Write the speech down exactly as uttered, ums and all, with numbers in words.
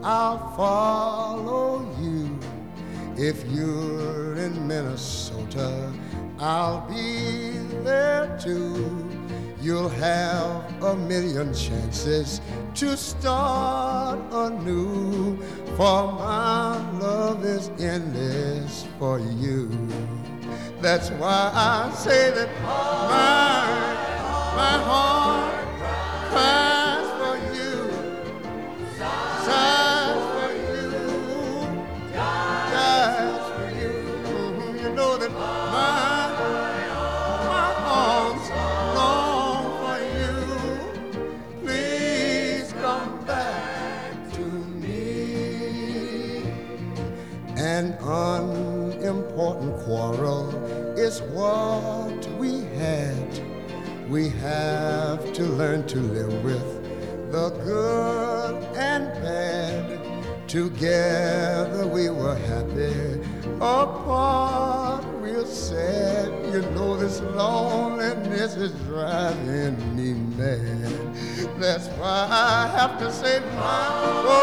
I'll follow you. If you're in Minnesota, I'll be there too. You'll have a million chances to start anew, for my love is endless for you. That's why I say that my, my heart cries for you, sighs for you, dies for you. Mm-hmm. You know that my, my arms long for you. Please come back to me. An unimportant quarrel is what we had. We have to learn to live with the good and bad. Together we were happy, apart we're sad. You know this loneliness is driving me mad. That's why I have to say my